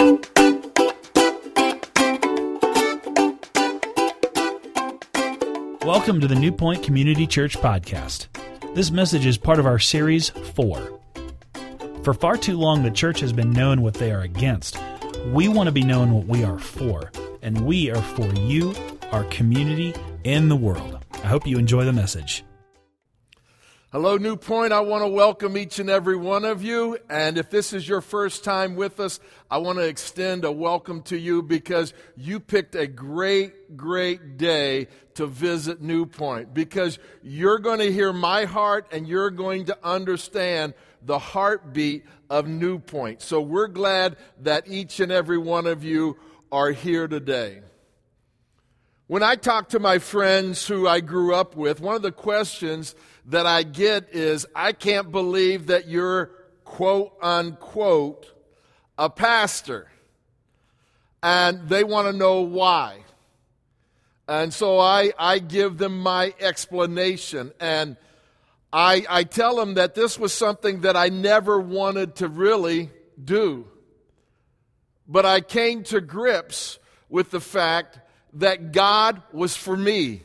Welcome to the New Point Community Church Podcast. This message is part of our series, 4. For far too long, the church has been known what they are against. We want to be known what we are for, and we are for you, our community, and the world. I hope you enjoy the message. Hello, New Point. I want to welcome each and every one of you. And if this is your first time with us, I want to extend a welcome to you because you picked a great day to visit New Point. Because you're going to hear my heart and you're going to understand the heartbeat of New Point. So we're glad that each and every one of you are here today. When I talk to my friends who I grew up with, one of the questions that I get is, I can't believe that you're, quote unquote, a pastor. And they want to know why. And so I give them my explanation. And I tell them that this was something that I never wanted to really do. But I came to grips with the fact that God was for me.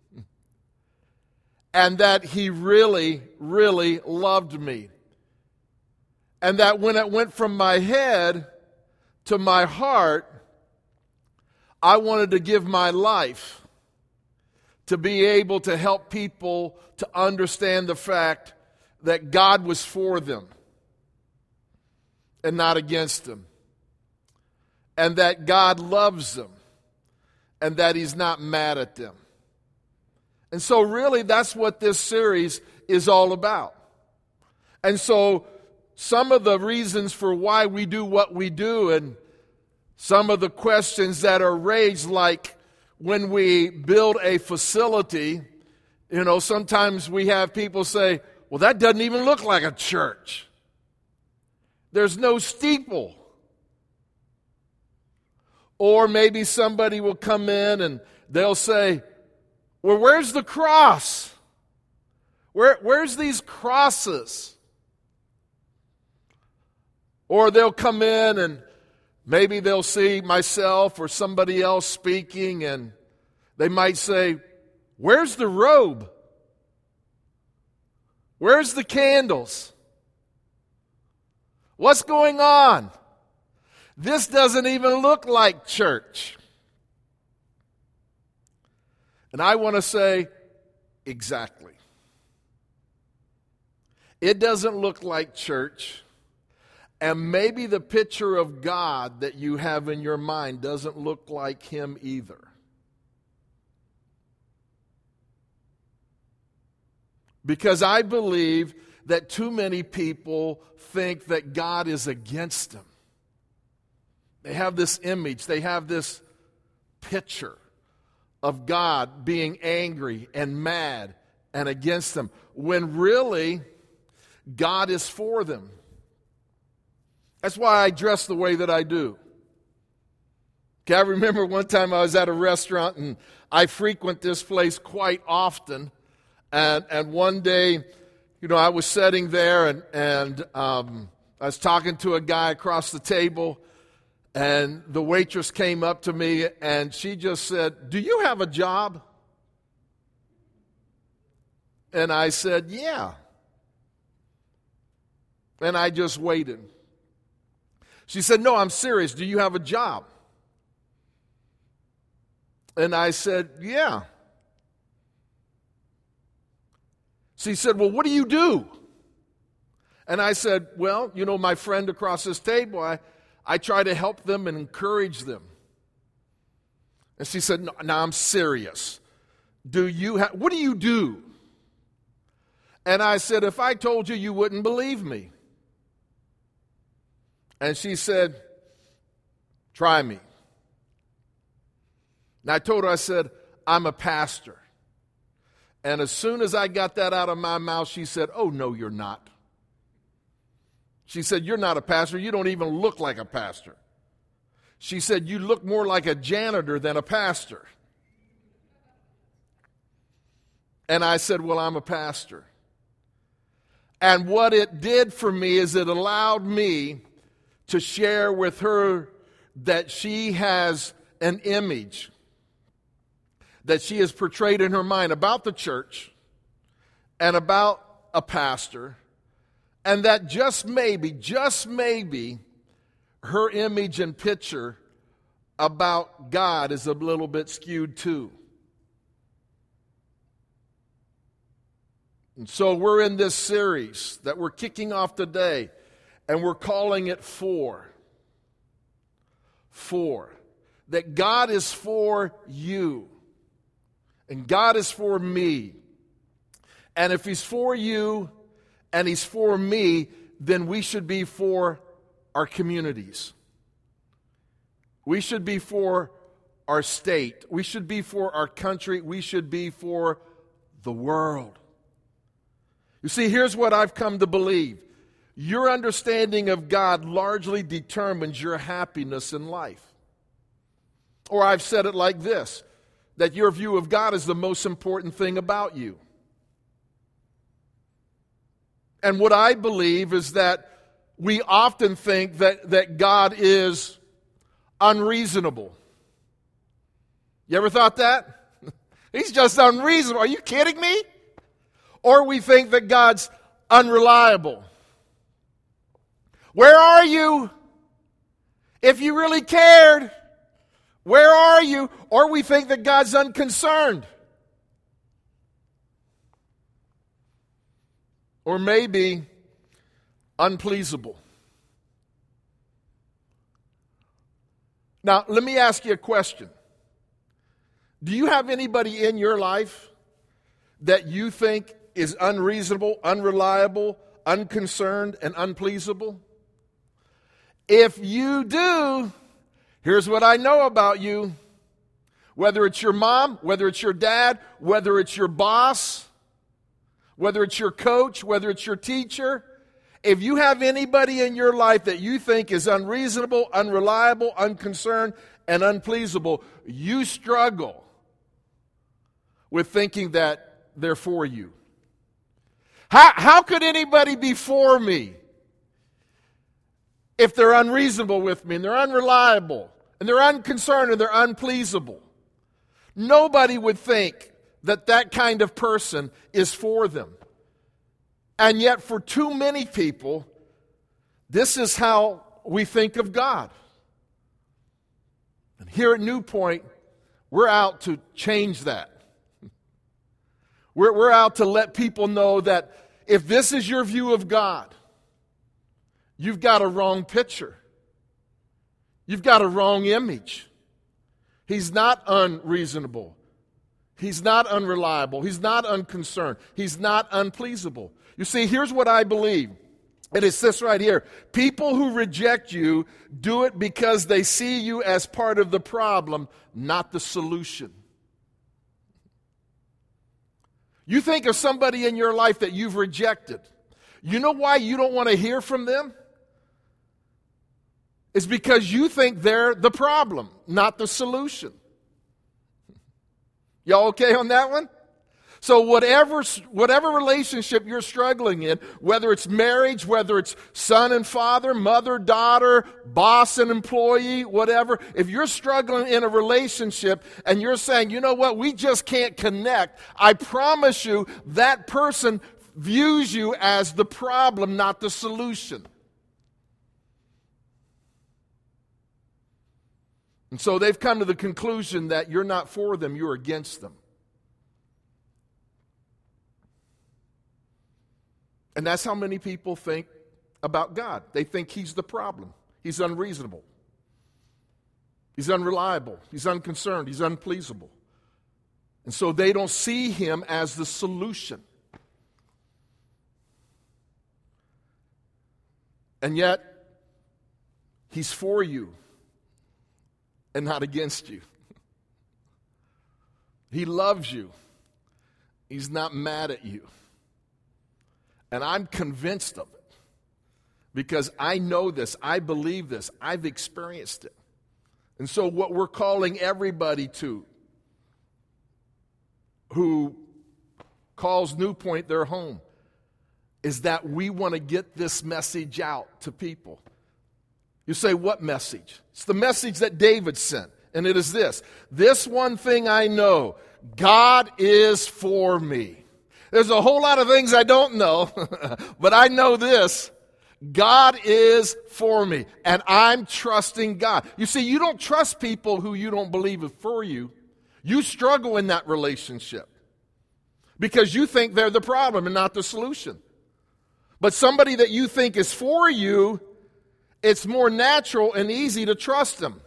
And that He really loved me. And that when it went from my head to my heart, I wanted to give my life to be able to help people to understand the fact that God was for them and not against them. And that God loves them and that He's not mad at them. And so really that's what this series is all about. And so some of the reasons for why we do what we do and some of the questions that are raised, like when we build a facility, sometimes we have people say, well, that doesn't even look like a church. There's no steeple. Or maybe somebody will come in and they'll say, well, where's the cross? Where's these crosses? Or they'll come in and maybe they'll see myself or somebody else speaking and they might say, where's the robe? Where's the candles? What's going on? This doesn't even look like church. And I want to say, exactly. It doesn't look like church. And maybe the picture of God that you have in your mind doesn't look like Him either. Because I believe that too many people think that God is against them. They have this image, they have this picture of God being angry and mad and against them, when really God is for them. That's why I dress the way that I do. Okay, I remember one time I was at a restaurant, and I frequent this place quite often, and one day, I was sitting there, and I was talking to a guy across the table, and the waitress came up to me and she just said, do you have a job? And I said, yeah. And I just waited. She said, no, I'm serious. Do you have a job? And I said, yeah. She said, well, what do you do? And I said, well, my friend across this table, I try to help them and encourage them. And she said, no, I'm serious. What do you do? And I said, if I told you, you wouldn't believe me. And she said, try me. And I told her, I said, I'm a pastor. And as soon as I got that out of my mouth, she said, oh, no, you're not. She said, you're not a pastor. You don't even look like a pastor. She said, you look more like a janitor than a pastor. And I said, well, I'm a pastor. And what it did for me is it allowed me to share with her that she has an image that she has portrayed in her mind about the church and about a pastor, and that just maybe, her image and picture about God is a little bit skewed too. And so we're in this series that we're kicking off today, and we're calling it For. That God is for you, and God is for me. And if He's for you and He's for me, then we should be for our communities. We should be for our state. We should be for our country. We should be for the world. You see, here's what I've come to believe. Your understanding of God largely determines your happiness in life. Or I've said it like this, that your view of God is the most important thing about you. And what I believe is that we often think that God is unreasonable. You ever thought that? He's just unreasonable. Are you kidding me? Or we think that God's unreliable. Where are you? If you really cared, where are you? Or we think that God's unconcerned. Or maybe unpleasable. Now, let me ask you a question. Do you have anybody in your life that you think is unreasonable, unreliable, unconcerned, and unpleasable? If you do, here's what I know about you. Whether it's your mom, whether it's your dad, whether it's your boss, whether it's your coach, whether it's your teacher, if you have anybody in your life that you think is unreasonable, unreliable, unconcerned, and unpleasable, you struggle with thinking that they're for you. How could anybody be for me if they're unreasonable with me and they're unreliable and they're unconcerned and they're unpleasable? Nobody would think that kind of person is for them. And yet for too many people, this is how we think of God. And here at New Point, we're out to change that. We're out to let people know that if this is your view of God, you've got a wrong picture. You've got a wrong image. He's not unreasonable. He's not unreliable. He's not unconcerned. He's not unpleasable. You see, here's what I believe. And it's this right here. People who reject you do it because they see you as part of the problem, not the solution. You think of somebody in your life that you've rejected. You know why you don't want to hear from them? It's because you think they're the problem, not the solution. Y'all okay on that one? So whatever relationship you're struggling in, whether it's marriage, whether it's son and father, mother, daughter, boss and employee, whatever, if you're struggling in a relationship and you're saying, you know what, we just can't connect, I promise you that person views you as the problem, not the solution. And so they've come to the conclusion that you're not for them, you're against them. And that's how many people think about God. They think He's the problem. He's unreasonable. He's unreliable. He's unconcerned. He's unpleasable. And so they don't see Him as the solution. And yet, He's for you and not against you. He loves you. He's not mad at you. And I'm convinced of it because I know this, I believe this, I've experienced it. And so what we're calling everybody to who calls New Point their home is that we want to get this message out to people. You say, what message? It's the message that David sent, and it is this. This one thing I know, God is for me. There's a whole lot of things I don't know, but I know this. God is for me, and I'm trusting God. You see, you don't trust people who you don't believe are for you. You struggle in that relationship because you think they're the problem and not the solution. But somebody that you think is for you, it's more natural and easy to trust them.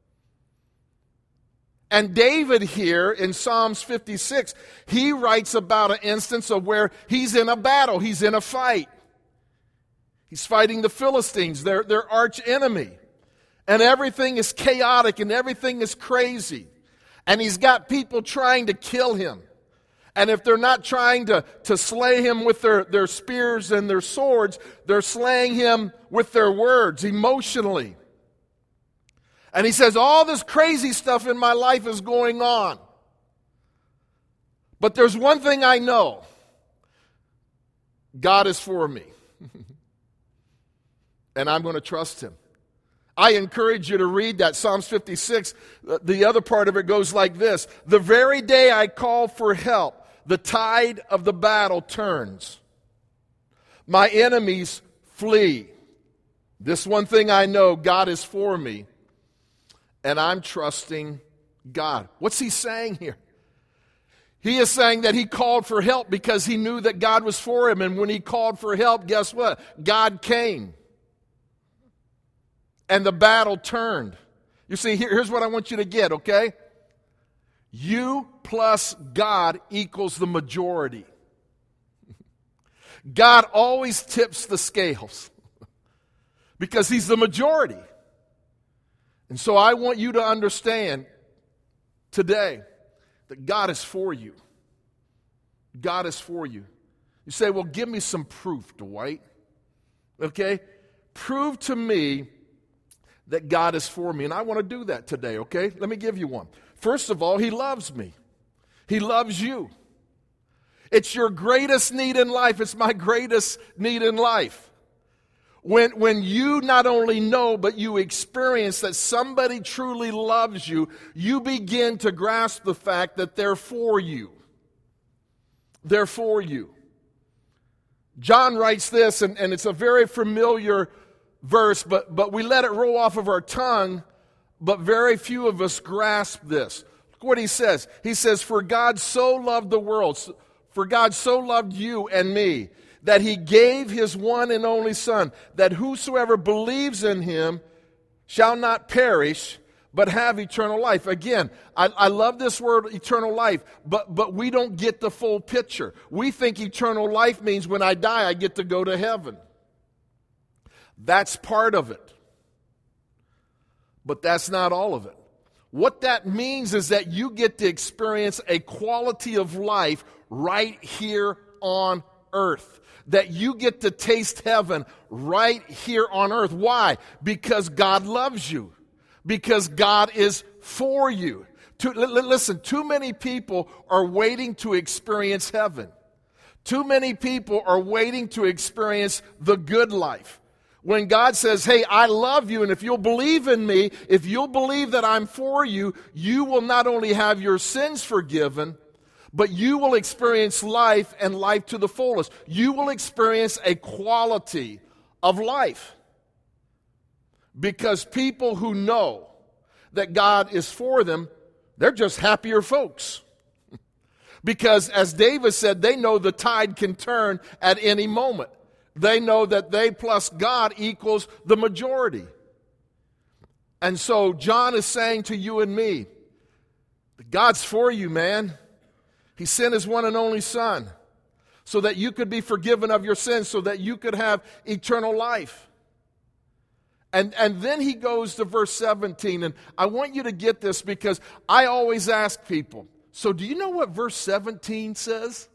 And David here in Psalms 56, he writes about an instance of where he's in a battle, he's in a fight. He's fighting the Philistines, their arch enemy. And everything is chaotic and everything is crazy. And he's got people trying to kill him. And if they're not trying to slay him with their spears and their swords, they're slaying him with their words, emotionally. And he says, all this crazy stuff in my life is going on. But there's one thing I know. God is for me. And I'm going to trust him. I encourage you to read that. Psalms 56, the other part of it goes like this. The very day I call for help, the tide of the battle turns. My enemies flee. This one thing I know, God is for me. And I'm trusting God. What's he saying here? He is saying that he called for help because he knew that God was for him. And when he called for help, guess what? God came. And the battle turned. You see, here's what I want you to get, okay? You plus God equals the majority. God always tips the scales because he's the majority. And so I want you to understand today that God is for you. God is for you. You say, well, give me some proof, Dwight. Okay? Prove to me that God is for me. And I want to do that today, okay? Let me give you one. First of all, he loves me. He loves you. It's your greatest need in life. It's my greatest need in life. When you not only know, but you experience that somebody truly loves you, you begin to grasp the fact that they're for you. They're for you. John writes this, and it's a very familiar verse, but we let it roll off of our tongue, but very few of us grasp this. Look what he says. He says, for God so loved the world, for God so loved you and me, that he gave his one and only Son, that whosoever believes in him shall not perish, but have eternal life. Again, I love this word, eternal life, but we don't get the full picture. We think eternal life means when I die, I get to go to heaven. That's part of it. But that's not all of it. What that means is that you get to experience a quality of life right here on earth. That you get to taste heaven right here on earth. Why? Because God loves you. Because God is for you. Listen, too many people are waiting to experience heaven. Too many people are waiting to experience the good life. When God says, hey, I love you, and if you'll believe in me, if you'll believe that I'm for you, you will not only have your sins forgiven, but you will experience life and life to the fullest. You will experience a quality of life. Because people who know that God is for them, they're just happier folks. Because as David said, they know the tide can turn at any moment. They know that they plus God equals the majority. And so John is saying to you and me, God's for you, man. He sent his one and only Son so that you could be forgiven of your sins, so that you could have eternal life. And then he goes to verse 17, and I want you to get this because I always ask people, so do you know what verse 17 says?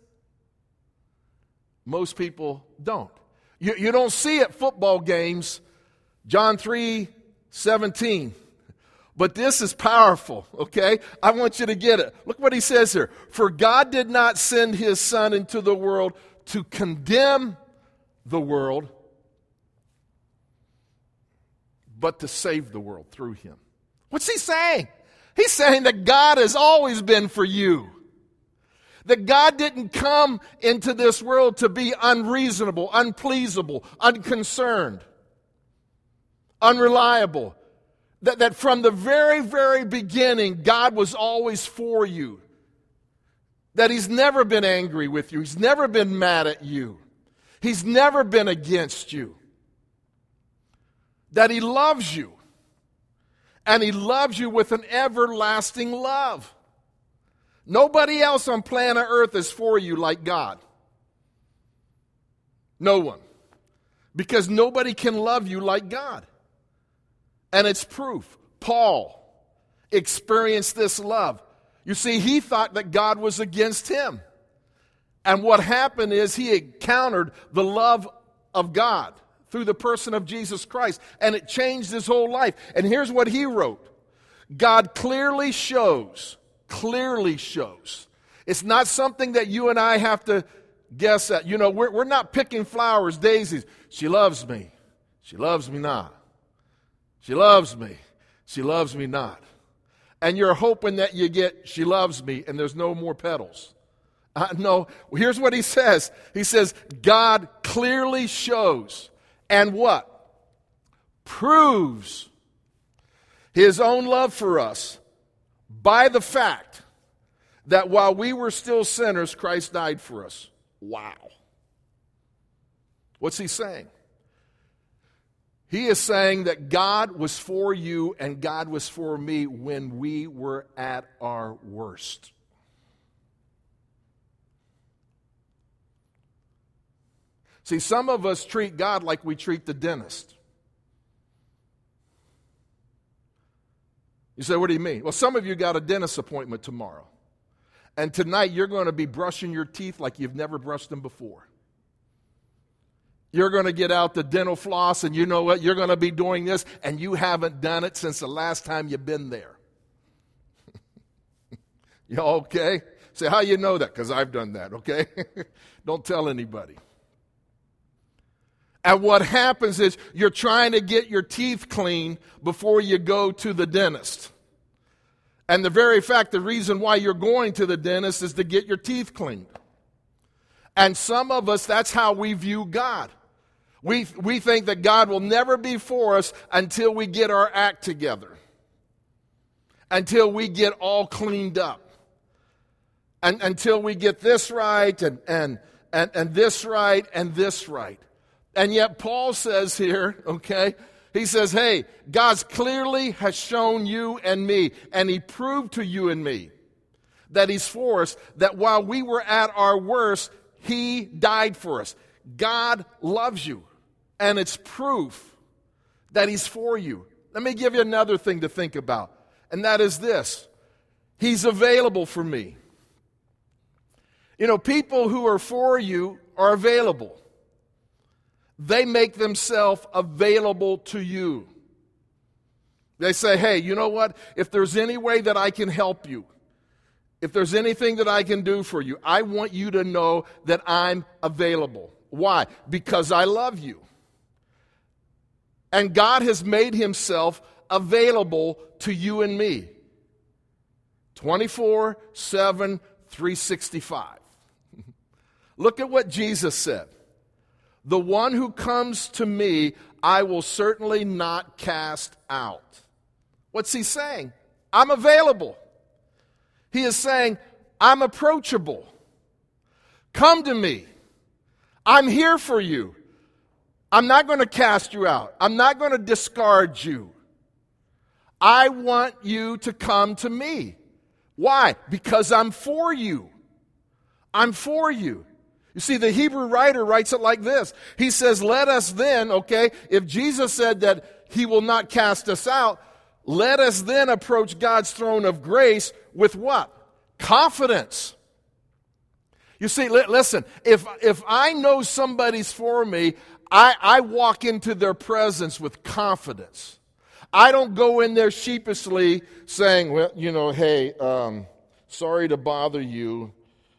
Most people don't. You don't see at football games, John 3:17. But this is powerful, okay? I want you to get it. Look what he says here. For God did not send his Son into the world to condemn the world, but to save the world through him. What's he saying? He's saying that God has always been for you. That God didn't come into this world to be unreasonable, unpleasable, unconcerned, unreliable. That from the very, very beginning, God was always for you. That he's never been angry with you. He's never been mad at you. He's never been against you. That he loves you. And he loves you with an everlasting love. Nobody else on planet Earth is for you like God. No one. Because nobody can love you like God. And it's proof. Paul experienced this love. You see, he thought that God was against him. And what happened is he encountered the love of God through the person of Jesus Christ. And it changed his whole life. And here's what he wrote. God clearly shows. It's not something that you and I have to guess at. You know, we're not picking flowers, daisies. She loves me. She loves me not. She loves me. She loves me not. And you're hoping that you get, she loves me, and there's no more petals. No, here's what he says. He says, God clearly shows and what? Proves his own love for us by the fact that while we were still sinners, Christ died for us. Wow. What's he saying? He is saying that God was for you and God was for me when we were at our worst. See, some of us treat God like we treat the dentist. You say, what do you mean? Well, some of you got a dentist appointment tomorrow. And tonight you're going to be brushing your teeth like you've never brushed them before. You're going to get out the dental floss, and you know what? You're going to be doing this, and you haven't done it since the last time you've been there. You okay? Say, how you know that? Because I've done that, okay? Don't tell anybody. And what happens is you're trying to get your teeth clean before you go to the dentist. And the reason why you're going to the dentist is to get your teeth cleaned. And some of us, that's how we view God. We think that God will never be for us until we get our act together. Until we get all cleaned up. And until we get this right and this right and this right. And yet Paul says here, okay, he says, hey, God clearly has shown you and me, and he proved to you and me that he's for us, that while we were at our worst, he died for us. God loves you, and it's proof that he's for you. Let me give you another thing to think about, and that is this. He's available for me. You know, people who are for you are available. They make themselves available to you. They say, hey, you know what? If there's any way that I can help you, if there's anything that I can do for you, I want you to know that I'm available. Why? Because I love you. And God has made himself available to you and me. 24/7, 365. Look at what Jesus said. The one who comes to me, I will certainly not cast out. What's he saying? I'm available. He is saying, I'm approachable. Come to me. I'm here for you. I'm not going to cast you out. I'm not going to discard you. I want you to come to me. Why? Because I'm for you. I'm for you. You see, the Hebrew writer writes it like this. He says, let us then, okay, if Jesus said that he will not cast us out, let us then approach God's throne of grace with what? Confidence. You see, listen, if I know somebody's for me, I walk into their presence with confidence. I don't go in there sheepishly saying, well, you know, hey, sorry to bother you,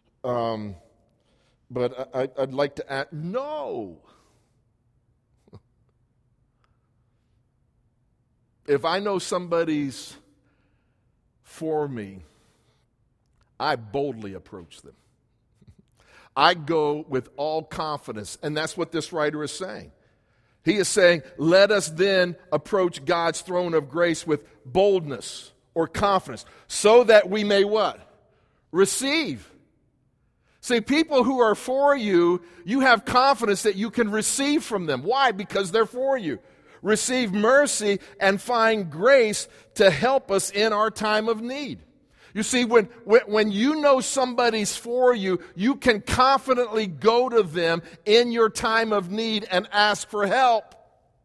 but I'd like to add. No. if I know somebody's for me, I boldly approach them. I go with all confidence, and that's what this writer is saying. He is saying, let us then approach God's throne of grace with boldness or confidence, so that we may what? Receive. See, people who are for you, you have confidence that you can receive from them. Why? Because they're for you. Receive mercy and find grace to help us in our time of need. You see, when you know somebody's for you, you can confidently go to them in your time of need and ask for help.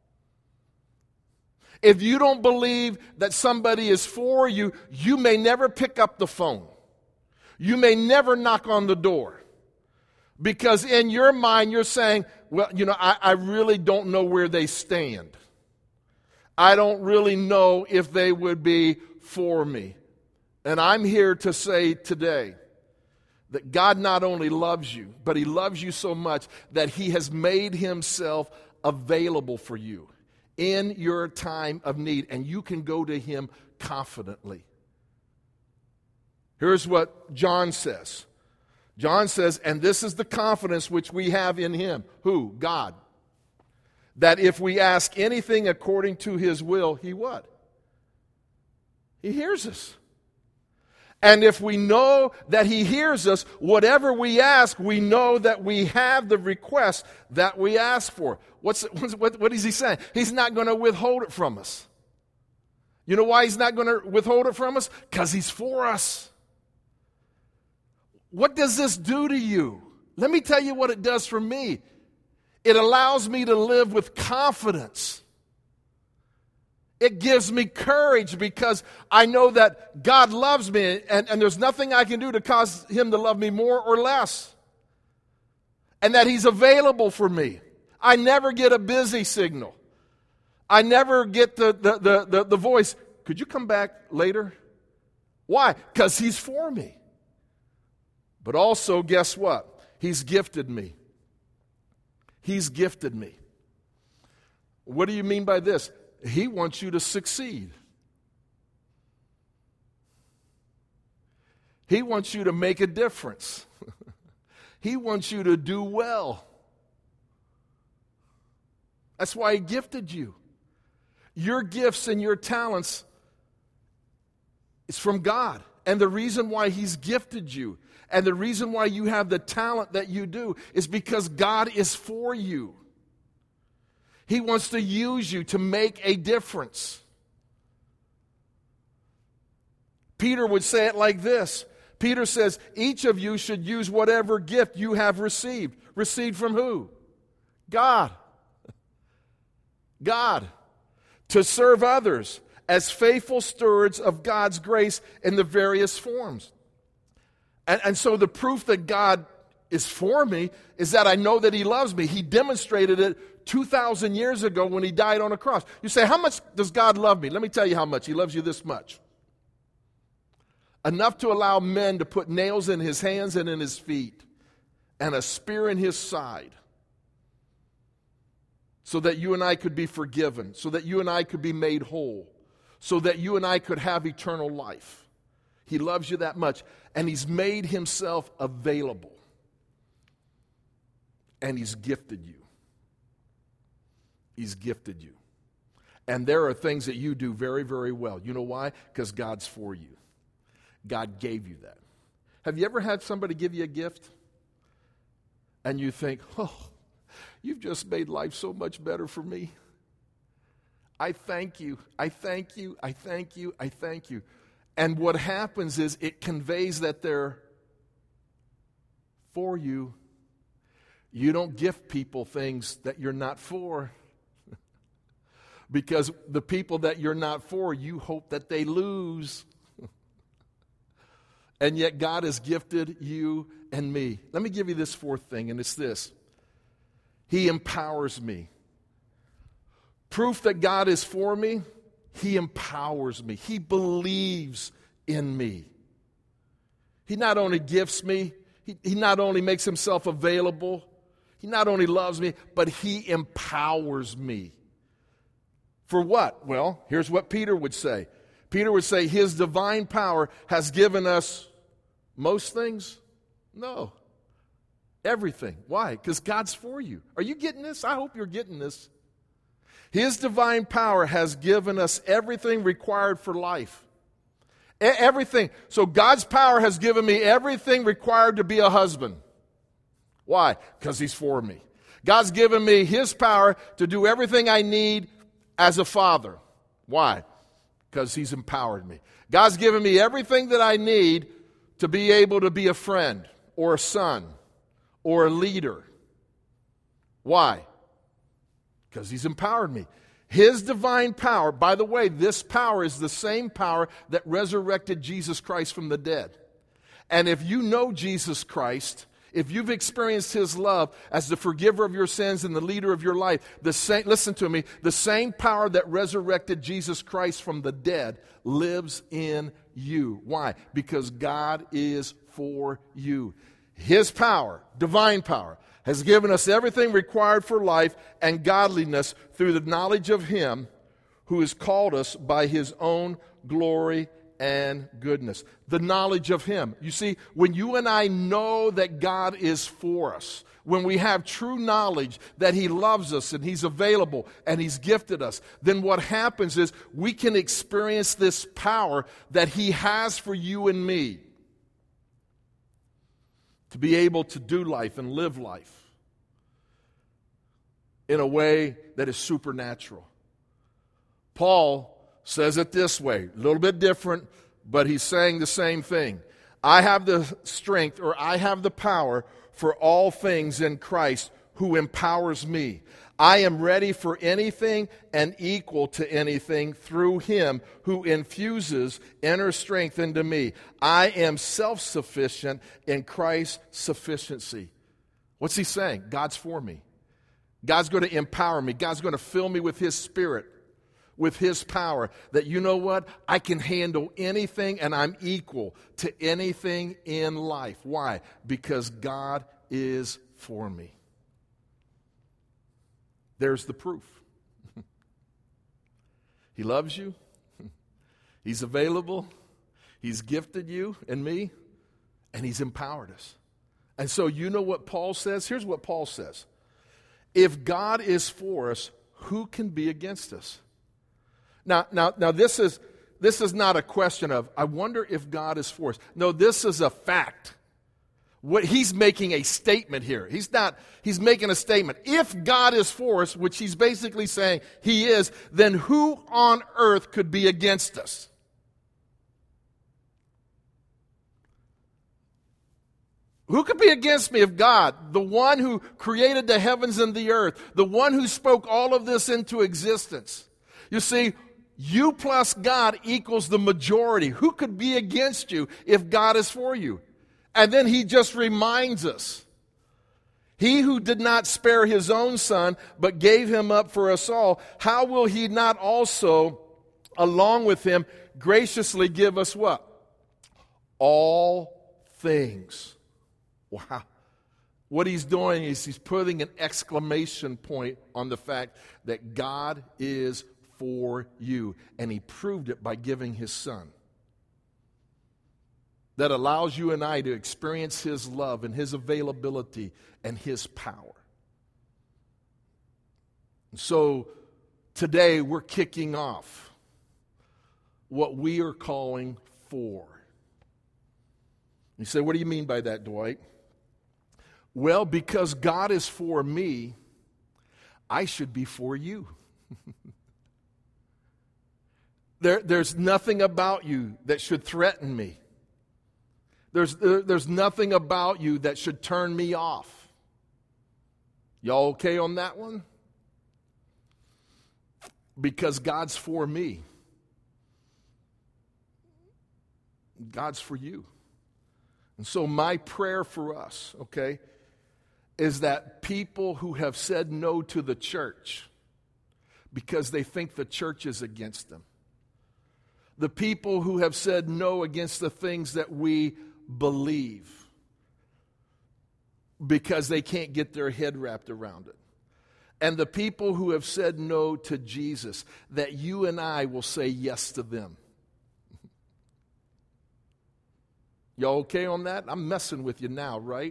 If you don't believe that somebody is for you, you may never pick up the phone. You may never knock on the door. Because in your mind, you're saying, well, I really don't know where they stand. I don't really know if they would be for me. And I'm here to say today that God not only loves you, but He loves you so much that He has made Himself available for you in your time of need. And you can go to Him confidently. Here's what John says. John says, and this is the confidence which we have in Him. Who? God. That if we ask anything according to His will, He what? He hears us. And if we know that He hears us, whatever we ask, we know that we have the request that we ask for. What is He saying? He's not going to withhold it from us. You know why He's not going to withhold it from us? Because He's for us. What does this do to you? Let me tell you what it does for me. It allows me to live with confidence. It gives me courage because I know that God loves me and there's nothing I can do to cause Him to love me more or less. And that He's available for me. I never get a busy signal. I never get the voice, could you come back later? Why? Because He's for me. But also, guess what? He's gifted me. He's gifted me. What do you mean by this? He wants you to succeed. He wants you to make a difference. He wants you to do well. That's why He gifted you. Your gifts and your talents is from God. And the reason why He's gifted you and the reason why you have the talent that you do is because God is for you. He wants to use you to make a difference. Peter would say it like this. Peter says, each of you should use whatever gift you have received. Received from who? God. God. To serve others as faithful stewards of God's grace in the various forms. And so the proof that God is for me is that I know that He loves me. He demonstrated it 2,000 years ago when He died on a cross. You say, how much does God love me? Let me tell you how much. He loves you this much. Enough to allow men to put nails in His hands and in His feet and a spear in His side so that you and I could be forgiven, so that you and I could be made whole, so that you and I could have eternal life. He loves you that much, and He's made Himself available, and He's gifted you. He's gifted you. And there are things that you do very, very well. You know why? Because God's for you. God gave you that. Have you ever had somebody give you a gift and you think, oh, you've just made life so much better for me? I thank you. I thank you. I thank you. I thank you. And what happens is it conveys that they're for you. You don't gift people things that you're not for. Because the people that you're not for, you hope that they lose. And yet God has gifted you and me. Let me give you this fourth thing, and it's this. He empowers me. Proof that God is for me, He empowers me. He believes in me. He not only gifts me, He not only makes Himself available, He not only loves me, but He empowers me. For what? Well, here's what Peter would say. Peter would say, His divine power has given us most things? No. Everything. Why? Because God's for you. Are you getting this? I hope you're getting this. His divine power has given us everything required for life. Everything. So God's power has given me everything required to be a husband. Why? Because He's for me. God's given me His power to do everything I need as a father. Why? Because He's empowered me. God's given me everything that I need to be able to be a friend or a son or a leader. Why? Because He's empowered me. His divine power, by the way, this power is the same power that resurrected Jesus Christ from the dead. And if you know Jesus Christ, if you've experienced His love as the forgiver of your sins and the leader of your life, listen to me, the same power that resurrected Jesus Christ from the dead lives in you. Why? Because God is for you. His power, divine power, has given us everything required for life and godliness through the knowledge of Him who has called us by His own glory and goodness. The knowledge of Him. You see, when you and I know that God is for us, when we have true knowledge that He loves us and He's available and He's gifted us, then what happens is we can experience this power that He has for you and me to be able to do life and live life in a way that is supernatural. Paul says it this way, a little bit different, but he's saying the same thing. I have the strength, or I have the power for all things in Christ who empowers me. I am ready for anything and equal to anything through Him who infuses inner strength into me. I am self-sufficient in Christ's sufficiency. What's he saying? God's for me. God's going to empower me. God's going to fill me with His Spirit, with His power, that you know what? I can handle anything and I'm equal to anything in life. Why? Because God is for me. There's the proof. He loves you. He's available. He's gifted you and me, and He's empowered us. And so you know what Paul says? Here's what Paul says. If God is for us, who can be against us? Now, this is not a question of, I wonder if God is for us. No, this is a fact. What he's making a statement here. He's making a statement. If God is for us, which he's basically saying He is, then who on earth could be against us? Who could be against me if God, the one who created the heavens and the earth, the one who spoke all of this into existence? You see, you plus God equals the majority. Who could be against you if God is for you? And then he just reminds us, He who did not spare His own Son, but gave Him up for us all, how will He not also, along with Him, graciously give us what? All things. Wow. What he's doing is he's putting an exclamation point on the fact that God is for you. And He proved it by giving His Son. That allows you and I to experience His love and His availability and His power. So today we're kicking off what we are calling for. You say, what do you mean by that, Dwight? Well, because God is for me, I should be for you. There's nothing about you that should threaten me. There's nothing about you that should turn me off. Y'all okay on that one? Because God's for me. God's for you. And so my prayer for us, okay, is that people who have said no to the church because they think the church is against them, the people who have said no against the things that we believe because they can't get their head wrapped around it, and the people who have said no to Jesus, that you and I will say yes to them. Y'all okay on that? I'm messing with you now, right?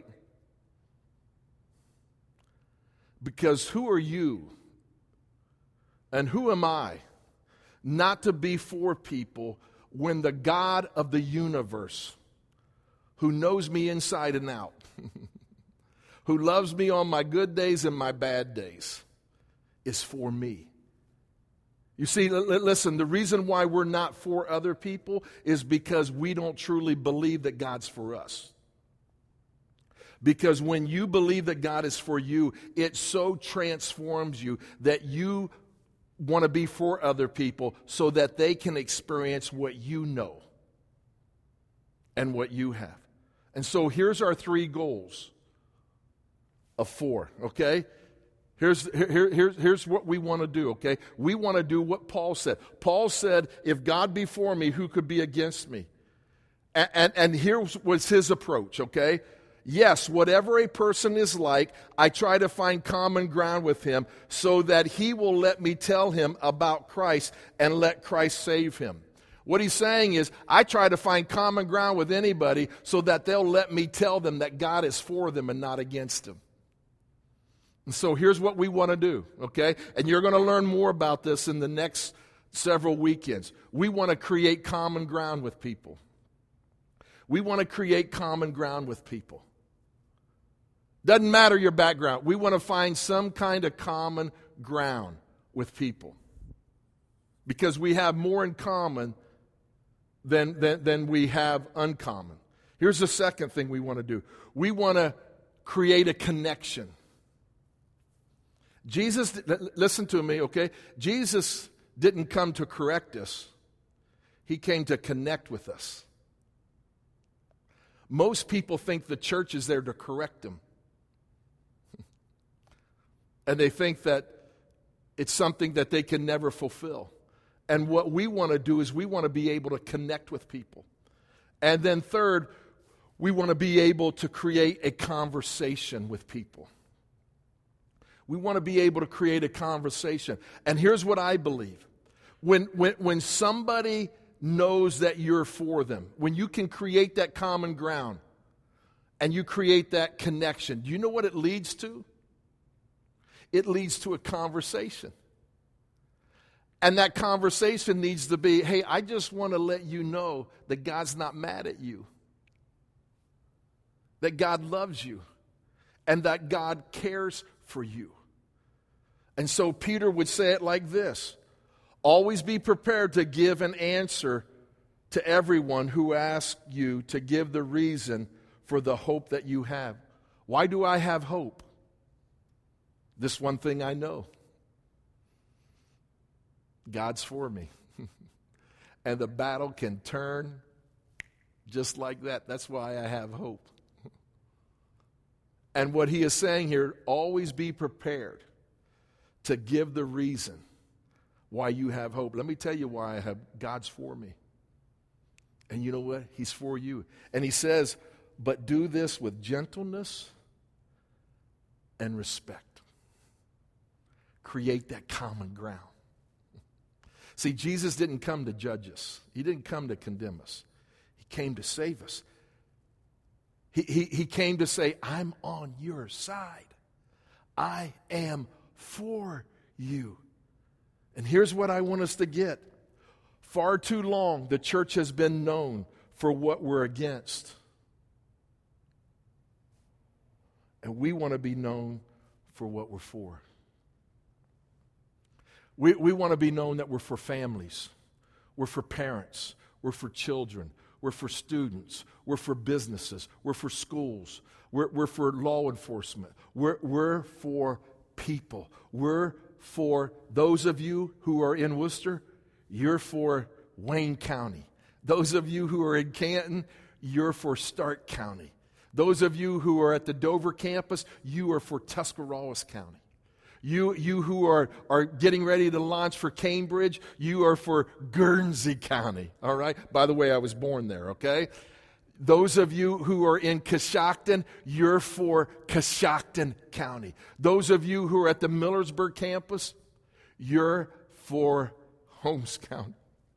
Because who are you and who am I not to be for people when the God of the universe, who knows me inside and out, who loves me on my good days and my bad days, is for me? You see, listen, the reason why we're not for other people is because we don't truly believe that God's for us. Because when you believe that God is for you, it so transforms you that you want to be for other people so that they can experience what you know and what you have. And so here's our 3 goals of 4, okay? Here's what we want to do, okay? We want to do what Paul said. Paul said, if God be for me, who could be against me? And here was his approach, okay? Yes, whatever a person is like, I try to find common ground with him so that he will let me tell him about Christ and let Christ save him. What he's saying is, I try to find common ground with anybody so that they'll let me tell them that God is for them and not against them. And so here's what we want to do, okay? And you're going to learn more about this in the next several weekends. We want to create common ground with people. We want to create common ground with people. Doesn't matter your background. We want to find some kind of common ground with people. Because we have more in common than we have uncommon. Here's the second thing we want to do. We want to create a connection. Jesus, listen to me, okay? Jesus didn't come to correct us. He came to connect with us. Most people think the church is there to correct them. And they think that it's something that they can never fulfill. And what we want to do is we want to be able to connect with people. And then third, we want to be able to create a conversation with people. We want to be able to create a conversation. And here's what I believe. When somebody knows that you're for them, when you can create that common ground and you create that connection, do you know what it leads to? It leads to a conversation. And that conversation needs to be, hey, I just want to let you know that God's not mad at you. That God loves you. And that God cares for you. And so Peter would say it like this: always be prepared to give an answer to everyone who asks you to give the reason for the hope that you have. Why do I have hope? This one thing I know. God's for me. And the battle can turn just like that. That's why I have hope. And what he is saying here, always be prepared to give the reason why you have hope. Let me tell you why I have. God's for me. And you know what? He's for you. And he says, but do this with gentleness and respect. Create that common ground. See, Jesus didn't come to judge us. He didn't come to condemn us. He came to save us. He came to say, I'm on your side. I am for you. And here's what I want us to get. Far too long, the church has been known for what we're against. And we want to be known for what we're for. We want to be known that we're for families. We're for parents. We're for children. We're for students. We're for businesses. We're for schools. We're for law enforcement. We're for people. We're for those of you who are in Worcester, you're for Wayne County. Those of you who are in Canton, you're for Stark County. Those of you who are at the Dover campus, you are for Tuscarawas County. You who are getting ready to launch for Cambridge, you are for Guernsey County, all right? By the way, I was born there, okay? Those of you who are in Coshocton, you're for Coshocton County. Those of you who are at the Millersburg campus, you're for Holmes County.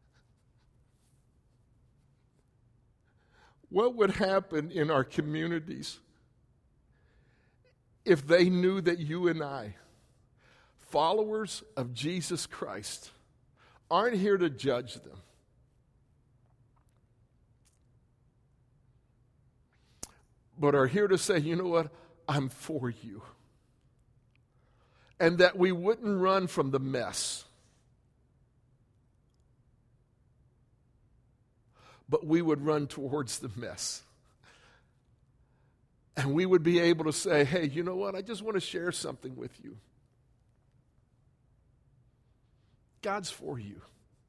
What would happen in our communities if they knew that you and I, followers of Jesus Christ, aren't here to judge them, but are here to say, you know what, I'm for you. And that we wouldn't run from the mess, but we would run towards the mess. And we would be able to say, hey, you know what, I just want to share something with you. God's for you.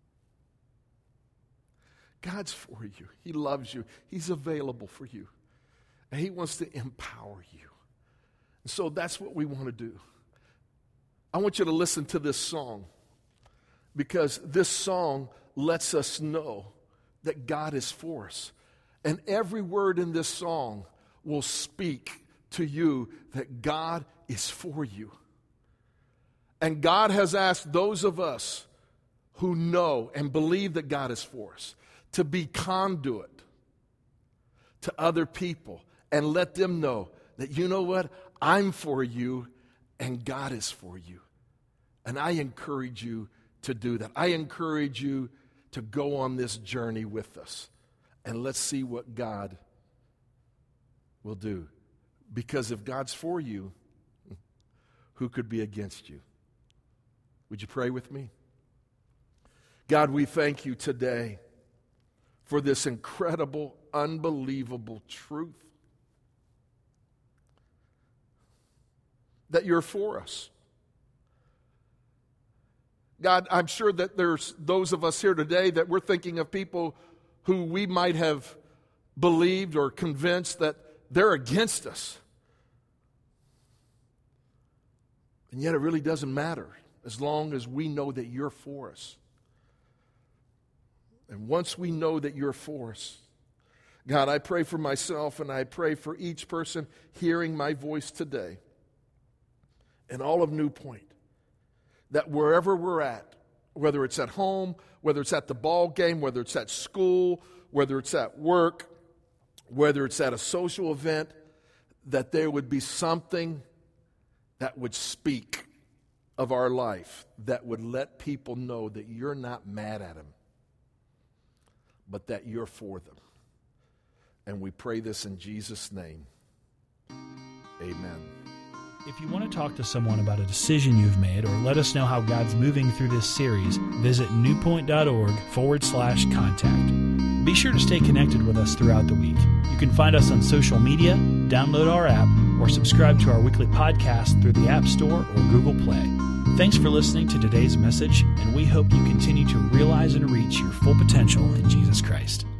God's for you. He loves you. He's available for you. And He wants to empower you. And so that's what we want to do. I want you to listen to this song, because this song lets us know that God is for us. And every word in this song will speak to you that God is for you. And God has asked those of us who know and believe that God is for us to be conduit to other people and let them know that, you know what, I'm for you and God is for you. And I encourage you to do that. I encourage you to go on this journey with us. And let's see what God will do. Because if God's for you, who could be against you? Would you pray with me? God, we thank you today for this incredible, unbelievable truth that you're for us. God, I'm sure that there's those of us here today that we're thinking of people who we might have believed or convinced that they're against us. And yet it really doesn't matter as long as we know that you're for us. And once we know that you're for us, God, I pray for myself and I pray for each person hearing my voice today and all of New Point, that wherever we're at, whether it's at home, whether it's at the ball game, whether it's at school, whether it's at work, whether it's at a social event, that there would be something that would speak of our life that would let people know that you're not mad at them, but that you're for them. And we pray this in Jesus' name. Amen. If you want to talk to someone about a decision you've made or let us know how God's moving through this series, visit newpoint.org/contact. Be sure to stay connected with us throughout the week. You can find us on social media, download our app, or subscribe to our weekly podcast through the App Store or Google Play. Thanks for listening to today's message, and we hope you continue to realize and reach your full potential in Jesus Christ.